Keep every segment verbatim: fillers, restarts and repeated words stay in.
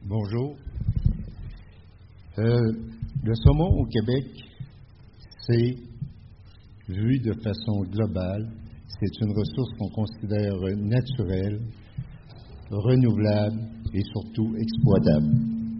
Bonjour. Euh, le saumon au Québec, c'est, vu de façon globale, c'est une ressource qu'on considère naturelle, renouvelable et surtout exploitable.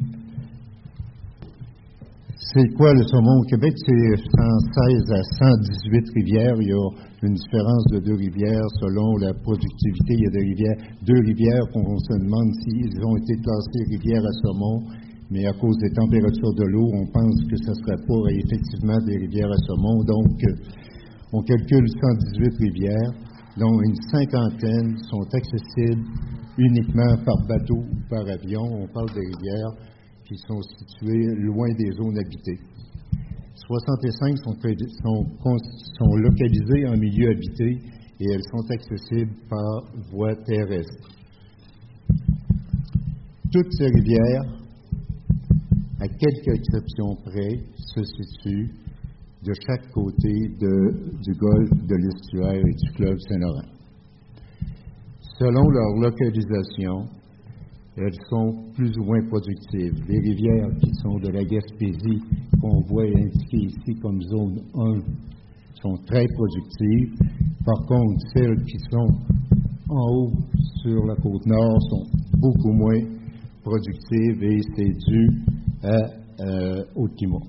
C'est quoi le saumon au Québec? C'est cent seize à cent dix-huit rivières. Il y a une différence de deux rivières selon la productivité. Il y a des rivières, deux rivières qu'on se demande s'ils ont été classées rivières à saumon, mais à cause des températures de l'eau, on pense que ce ne serait pas effectivement des rivières à saumon. Donc, on calcule cent dix-huit rivières, dont une cinquantaine sont accessibles uniquement par bateau ou par avion. On parle des rivières qui sont situées loin des zones habitées. soixante-cinq sont, sont, sont localisées en milieu habité et elles sont accessibles par voie terrestre. Toutes ces rivières, à quelques exceptions près, se situent de chaque côté de, du golfe, de l'estuaire et du fleuve Saint-Laurent. Selon leur localisation, elles sont plus ou moins productives. Les rivières qui sont de la Gaspésie, qu'on voit indiquées ici comme zone un, sont très productives. Par contre, celles qui sont en haut sur la côte nord sont beaucoup moins productives et c'est dû à, euh, au climat.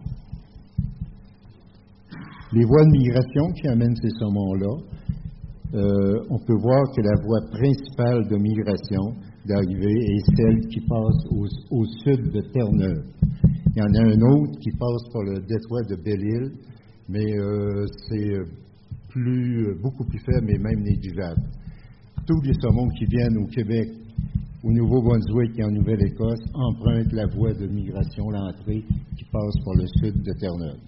Les voies de migration qui amènent ces saumons-là, euh, on peut voir que la voie principale de migration d'arrivée est celle qui passe au, au sud de Terre-Neuve. Il y en a un autre qui passe par le détroit de Belle-Île, mais euh, c'est plus, beaucoup plus faible et même négligeable. Tous les saumons qui viennent au Québec, au Nouveau-Brunswick et en Nouvelle-Écosse empruntent la voie de migration, l'entrée qui passe par le sud de Terre-Neuve.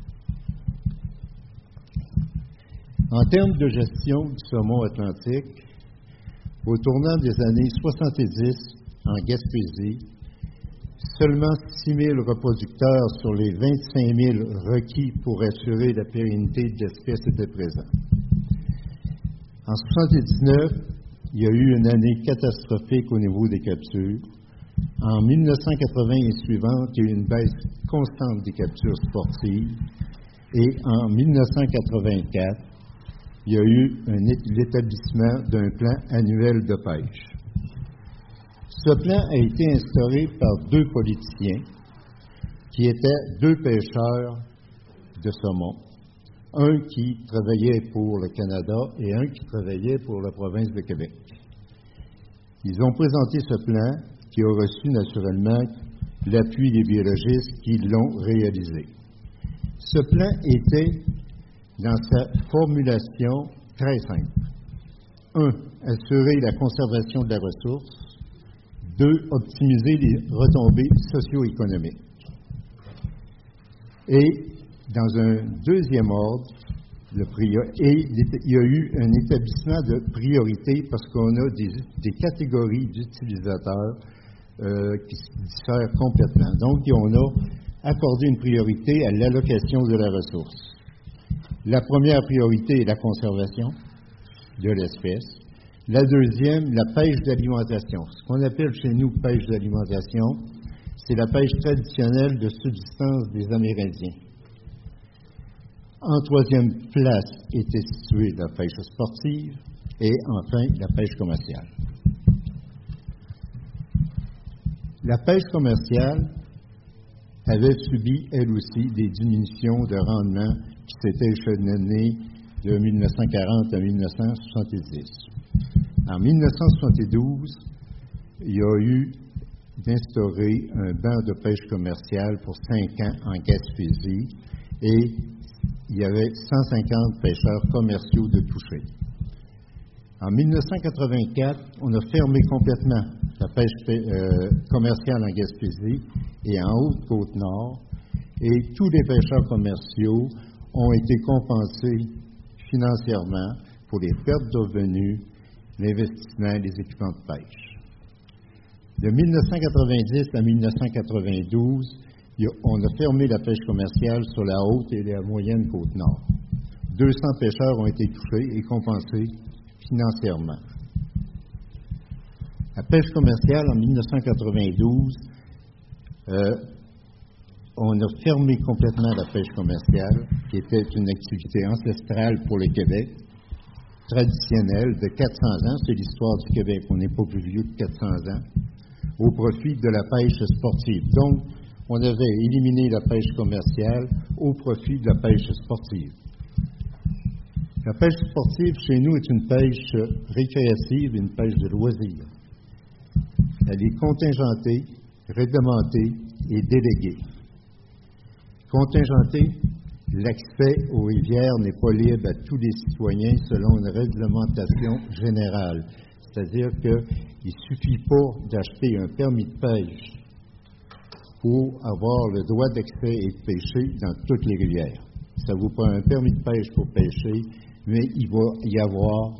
En termes de gestion du saumon atlantique, au tournant des années soixante-dix, en Gaspésie, seulement six mille reproducteurs sur les vingt-cinq mille requis pour assurer la pérennité de l'espèce étaient présents. En soixante-dix-neuf, il y a eu une année catastrophique au niveau des captures. En mille neuf cent quatre-vingts et suivante, il y a eu une baisse constante des captures sportives. Et en mille neuf cent quatre-vingt-quatre, il y a eu un, l'établissement d'un plan annuel de pêche. Ce plan a été instauré par deux politiciens qui étaient deux pêcheurs de saumon, un qui travaillait pour le Canada et un qui travaillait pour la province de Québec. Ils ont présenté ce plan qui a reçu naturellement l'appui des biologistes qui l'ont réalisé. Ce plan était dans sa formulation très simple. Un, assurer la conservation de la ressource. Deux, optimiser les retombées socio-économiques. Et dans un deuxième ordre, le prior- et il y a eu un établissement de priorité parce qu'on a des, des catégories d'utilisateurs euh, qui se diffèrent complètement. Donc, on a accordé une priorité à l'allocation de la ressource. La première priorité est la conservation de l'espèce. La deuxième, la pêche d'alimentation. Ce qu'on appelle chez nous pêche d'alimentation, c'est la pêche traditionnelle de subsistance des Amérindiens. En troisième place était située la pêche sportive et enfin la pêche commerciale. La pêche commerciale avait subi, elle aussi, des diminutions de rendement qui s'étaient échelonnées de mille neuf cent quarante à mille neuf cent soixante-dix. En mille neuf cent soixante-douze, il y a eu d'instaurer un banc de pêche commerciale pour cinq ans en Gaspésie et il y avait cent cinquante pêcheurs commerciaux de toucher. En mille neuf cent quatre-vingt-quatre, on a fermé complètement la pêche euh, commerciale en Gaspésie et en Haute-Côte-Nord, et tous les pêcheurs commerciaux ont été compensés financièrement pour les pertes de revenus, l'investissement et les équipements de pêche. De mille neuf cent quatre-vingt-dix à mille neuf cent quatre-vingt-douze, on a fermé la pêche commerciale sur la haute et la moyenne Côte-Nord. deux cents pêcheurs ont été touchés et compensés financièrement. La pêche commerciale en mille neuf cent quatre-vingt-douze euh, on a fermé complètement la pêche commerciale, qui était une activité ancestrale pour le Québec, traditionnelle, de quatre cents ans. C'est l'histoire du Québec, on n'est pas plus vieux que quatre cents ans, au profit de la pêche sportive. Donc, on avait éliminé la pêche commerciale au profit de la pêche sportive. La pêche sportive, chez nous, est une pêche récréative, une pêche de loisir. Elle est contingentée, réglementée et déléguée. Contingentée, l'accès aux rivières n'est pas libre à tous les citoyens selon une réglementation générale. C'est-à-dire qu'il ne suffit pas d'acheter un permis de pêche pour avoir le droit d'accès et de pêcher dans toutes les rivières. Ça vous prend un permis de pêche pour pêcher, mais il va y avoir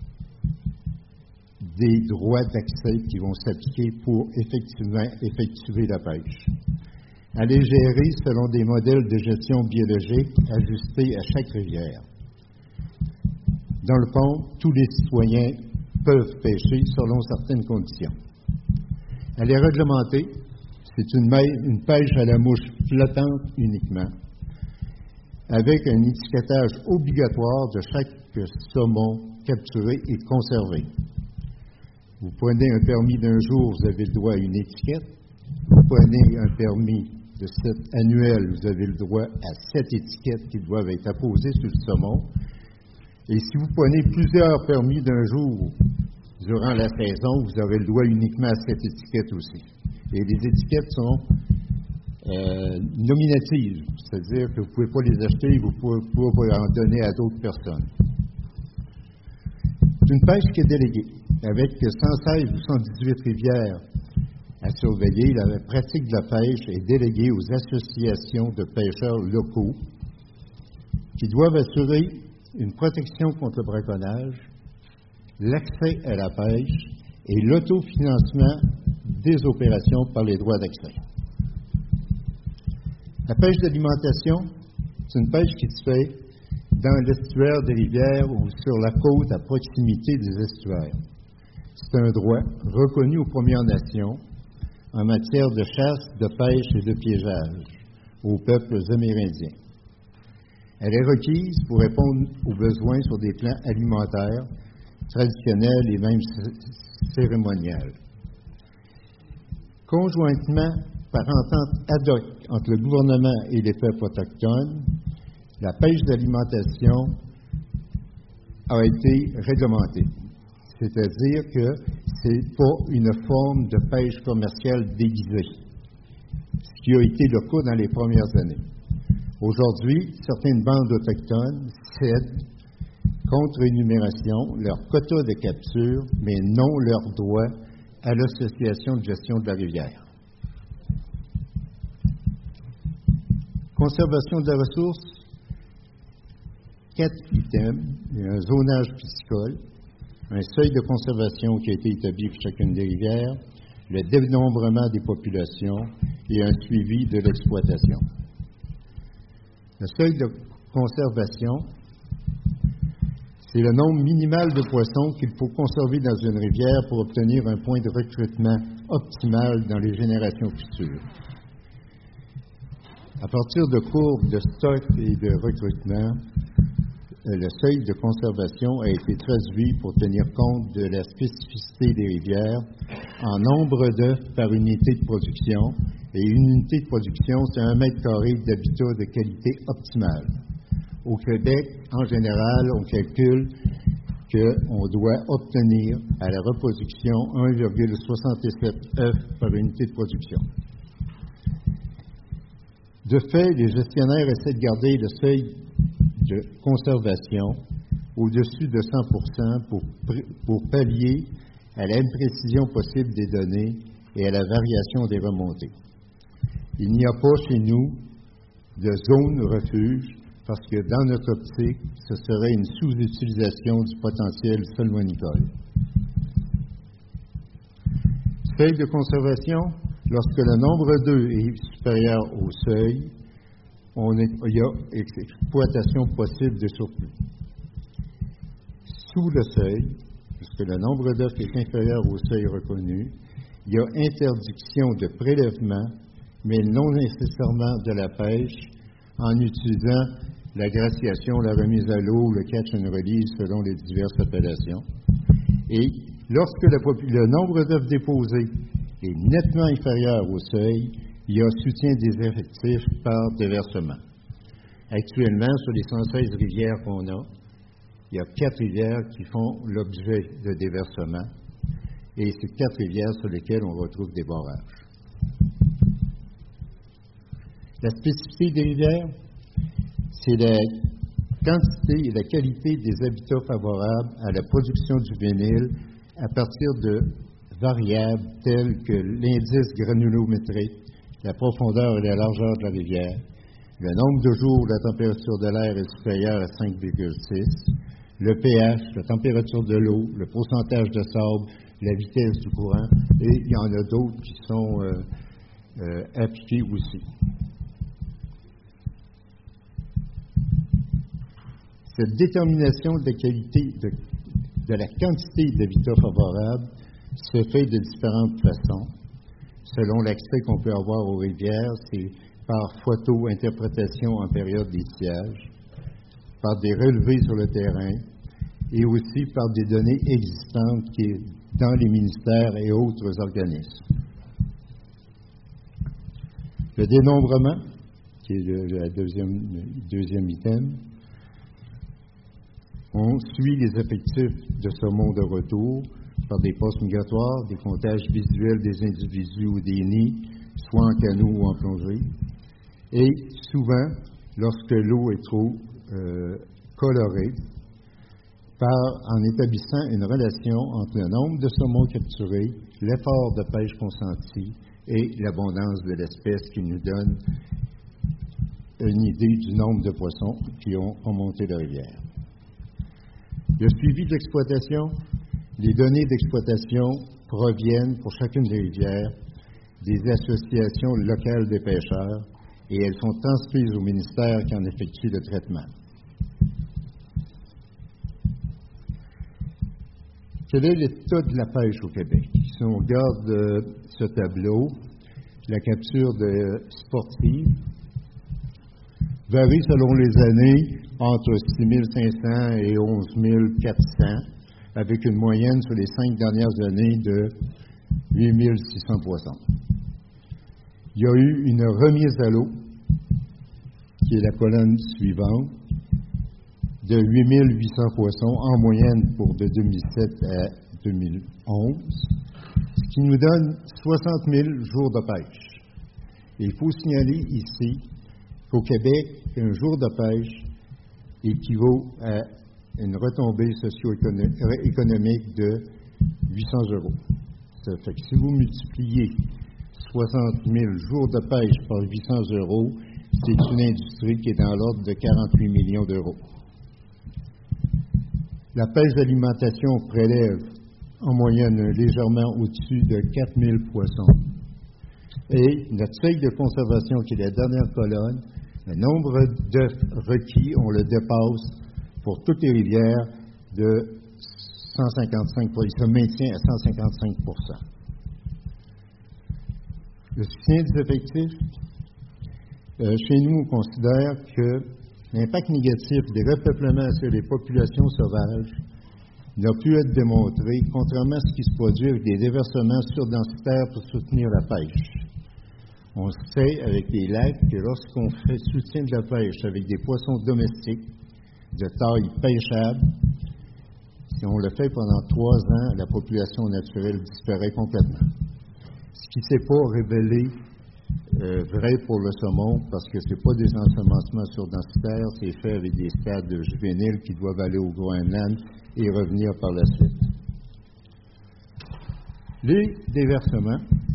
des droits d'accès qui vont s'appliquer pour effectivement effectuer la pêche. Elle est gérée selon des modèles de gestion biologique ajustés à chaque rivière. Dans le fond, tous les citoyens peuvent pêcher selon certaines conditions. Elle est réglementée. C'est une, une pêche à la mouche flottante uniquement, avec un étiquetage obligatoire de chaque saumon capturé et conservé. Vous prenez un permis d'un jour, vous avez le droit à une étiquette. Vous prenez un permis de cet annuel, vous avez le droit à sept étiquettes qui doivent être apposées sur le saumon. Et si vous prenez plusieurs permis d'un jour durant la saison, vous aurez le droit uniquement à sept étiquettes aussi. Et les étiquettes sont euh, nominatives, c'est-à-dire que vous ne pouvez pas les acheter, vous ne pouvez pas en donner à d'autres personnes. C'est une pêche qui est déléguée, avec cent seize ou cent dix-huit rivières à surveiller. La pratique de la pêche est déléguée aux associations de pêcheurs locaux qui doivent assurer une protection contre le braconnage, l'accès à la pêche et l'autofinancement des opérations par les droits d'accès. La pêche d'alimentation, c'est une pêche qui se fait dans l'estuaire des rivières ou sur la côte à proximité des estuaires. C'est un droit reconnu aux Premières Nations en matière de chasse, de pêche et de piégeage aux peuples amérindiens. Elle est requise pour répondre aux besoins sur des plans alimentaires, traditionnels et même cérémoniels. Conjointement, par entente ad hoc entre le gouvernement et les peuples autochtones, la pêche d'alimentation a été réglementée. C'est-à-dire que ce n'est pas une forme de pêche commerciale déguisée, ce qui a été le cas dans les premières années. Aujourd'hui, certaines bandes autochtones cèdent, contre énumération, leur quota de capture, mais non leur droit à l'association de gestion de la rivière. Conservation de la ressource, quatre items, un zonage piscicole, un seuil de conservation qui a été établi pour chacune des rivières, le dénombrement des populations et un suivi de l'exploitation. Le seuil de conservation, c'est le nombre minimal de poissons qu'il faut conserver dans une rivière pour obtenir un point de recrutement optimal dans les générations futures. À partir de courbes de stock et de recrutement, le seuil de conservation a été traduit pour tenir compte de la spécificité des rivières en nombre d'œufs par unité de production, et une unité de production, c'est un mètre carré d'habitat de qualité optimale. Au Québec, en général, on calcule qu'on doit obtenir à la reproduction un virgule soixante-sept œufs par unité de production. De fait, les gestionnaires essaient de garder le seuil de conservation au-dessus de cent pour cent pour, pour pallier à l'imprécision possible des données et à la variation des remontées. Il n'y a pas chez nous de zone refuge parce que dans notre optique, ce serait une sous-utilisation du potentiel salmonicole. Seuil de conservation, lorsque le nombre d'œufs est supérieur au seuil, on est, il y a exploitation possible de surplus. Sous le seuil, puisque le nombre d'œufs est inférieur au seuil reconnu, il y a interdiction de prélèvement mais non nécessairement de la pêche, en utilisant la graciation, la remise à l'eau, le catch and release selon les diverses appellations. Et lorsque le, le nombre d'œufs déposés est nettement inférieur au seuil, il y a soutien des effectifs par déversement. Actuellement, sur les cent seize rivières qu'on a, il y a quatre rivières qui font l'objet de déversement, et c'est quatre rivières sur lesquelles on retrouve des barrages. La spécificité des rivières, c'est la quantité et la qualité des habitats favorables à la production juvénile à partir de variables telles que l'indice granulométrique, la profondeur et la largeur de la rivière, le nombre de jours où la température de l'air est supérieure à cinq virgule six, le pH, la température de l'eau, le pourcentage de sable, la vitesse du courant, et il y en a d'autres qui sont euh, euh, appliqués aussi. Cette détermination de la qualité, de, de la quantité d'habitats favorables se fait de différentes façons. Selon l'accès qu'on peut avoir aux rivières, c'est par photo-interprétation en période d'étiage, par des relevés sur le terrain et aussi par des données existantes qui est dans les ministères et autres organismes. Le dénombrement, qui est le, le deuxième, le deuxième item, on suit les effectifs de saumon de retour par des postes migratoires, des comptages visuels des individus ou des nids, soit en canot ou en plongerie. Et souvent, lorsque l'eau est trop euh, colorée, par, en établissant une relation entre le nombre de saumons capturés, l'effort de pêche consenti et l'abondance de l'espèce qui nous donne une idée du nombre de poissons qui ont remonté la rivière. Le suivi de l'exploitation, les données d'exploitation proviennent pour chacune des rivières des associations locales des pêcheurs et elles sont transmises au ministère qui en effectue le traitement. Quel est l'état de la pêche au Québec? Si on regarde euh, ce tableau, la capture de sportive varie selon les années entre six mille cinq cents et onze mille quatre cents, avec une moyenne sur les cinq dernières années de huit mille six cents poissons. Il y a eu une remise à l'eau, qui est la colonne suivante, de huit mille huit cents poissons en moyenne pour de deux mille sept à deux mille onze, ce qui nous donne soixante mille jours de pêche. Et il faut signaler ici qu'au Québec, un jour de pêche équivaut à une retombée socio-économique de huit cents euros. Ça fait que si vous multipliez soixante mille jours de pêche par huit cents euros, c'est une industrie qui est dans l'ordre de quarante-huit millions d'euros. La pêche d'alimentation prélève en moyenne légèrement au-dessus de quatre mille poissons. Et notre seuil de conservation, qui est la dernière colonne, le nombre d'œufs requis, on le dépasse pour toutes les rivières de cent cinquante-cinq pour cent. Il se maintient à cent cinquante-cinq pour cent. Le soutien des effectifs, euh, chez nous, on considère que l'impact négatif des repeuplements sur les populations sauvages n'a pu être démontré, contrairement à ce qui se produit avec des déversements surdensitaires pour soutenir la pêche. On sait avec les lacs que lorsqu'on fait soutien de la pêche avec des poissons domestiques de taille pêchable, si on le fait pendant trois ans, la population naturelle disparaît complètement. Ce qui ne s'est pas révélé euh, vrai pour le saumon, parce que ce n'est pas des ensemencements surdensitaires, c'est fait avec des stades juvéniles qui doivent aller au Groenland et revenir par la suite. Les déversements.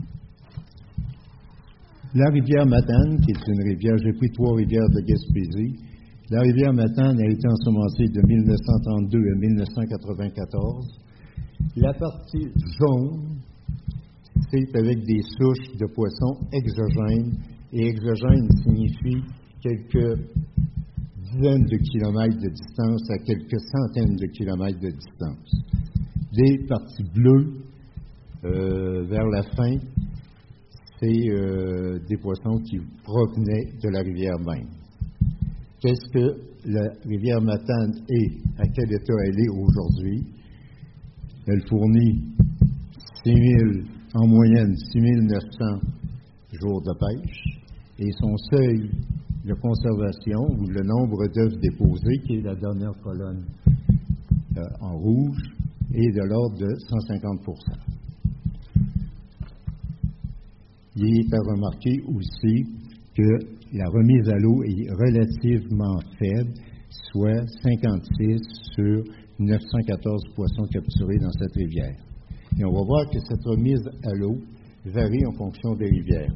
La rivière Matane, qui est une rivière, j'ai pris trois rivières de Gaspésie. La rivière Matane a été ensemencée de mille neuf cent trente-deux à mille neuf cent quatre-vingt-quatorze. La partie jaune, c'est avec des souches de poissons exogènes. Et exogène signifie quelques dizaines de kilomètres de distance à quelques centaines de kilomètres de distance. Les parties bleues, euh, vers la fin, c'est euh, des poissons qui provenaient de la rivière même. Qu'est-ce que la rivière Matane est? À quel état elle est aujourd'hui? Elle fournit six mille, en moyenne six mille neuf cents jours de pêche, et son seuil de conservation, ou le nombre d'œufs déposées, qui est la dernière colonne euh, en rouge, est de l'ordre de cent cinquante pour cent. Il est à remarquer aussi que la remise à l'eau est relativement faible, soit cinquante-six sur neuf cent quatorze poissons capturés dans cette rivière. Et on va voir que cette remise à l'eau varie en fonction des rivières.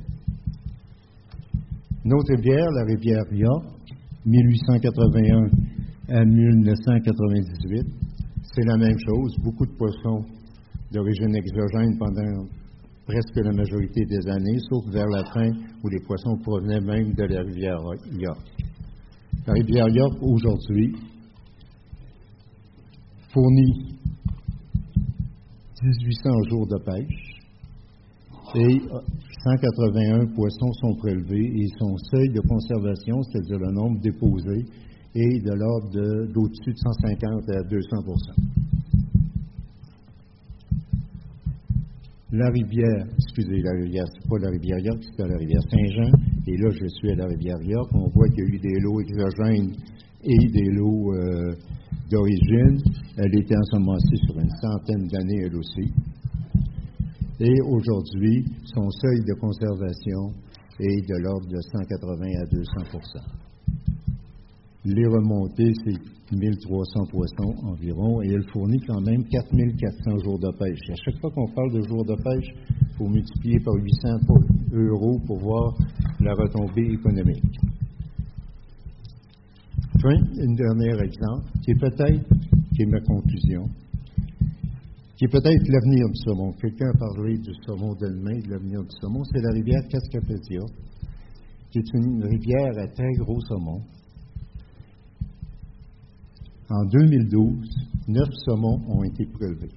Notre rivière, la rivière York, mille huit cent quatre-vingt-un à mille neuf cent quatre-vingt-dix-huit, c'est la même chose. Beaucoup de poissons d'origine exogène pendant presque la majorité des années, sauf vers la fin où les poissons provenaient même de la rivière York. La rivière York, aujourd'hui, fournit mille huit cents jours de pêche et cent quatre-vingt-un poissons sont prélevés et son seuil de conservation, c'est-à-dire le nombre déposé, est de l'ordre de, d'au-dessus de cent cinquante à deux cents pour cent. La rivière, excusez, la rivière, c'est pas la rivière York, c'est la rivière Saint-Jean, et là je suis à la rivière York. On voit qu'il y a eu des lots exogènes et des lots euh, d'origine. Elle était ensemencée sur une centaine d'années, elle aussi. Et aujourd'hui, son seuil de conservation est de l'ordre de cent quatre-vingts à deux cents pour cent. Les remontées, c'est mille trois cents poissons environ, et elle fournit quand même quatre mille quatre cents jours de pêche. Et à chaque fois qu'on parle de jours de pêche, il faut multiplier par huit cents euros pour voir la retombée économique. Enfin, un dernier exemple, qui est peut-être, qui est ma conclusion, qui est peut-être l'avenir du saumon. Quelqu'un a parlé du saumon de demain, de l'avenir du saumon. C'est la rivière Cascapedia, qui est une rivière à très gros saumon. En deux mille douze, neuf saumons ont été prélevés.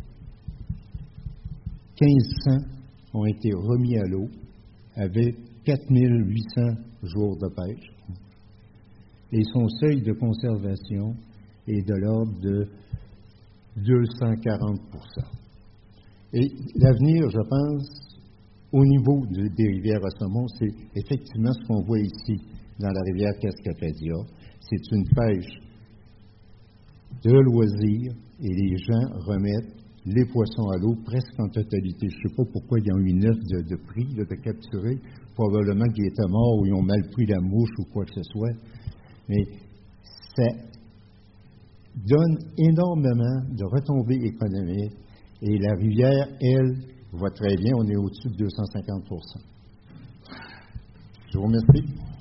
mille cinq cents ont été remis à l'eau avec quatre mille huit cents jours de pêche. Et son seuil de conservation est de l'ordre de deux cent quarante pour cent. Et l'avenir, je pense, au niveau de, des rivières à saumon, c'est effectivement ce qu'on voit ici dans la rivière Cascapedia. C'est une pêche de loisirs et les gens remettent les poissons à l'eau presque en totalité. Je ne sais pas pourquoi ils ont eu neuf de, de prix là, de capturer. Probablement qu'ils étaient morts ou ils ont mal pris la mouche ou quoi que ce soit. Mais ça donne énormément de retombées économiques et la rivière, elle, va très bien. On est au-dessus de deux cent cinquante pour cent. Je vous remercie.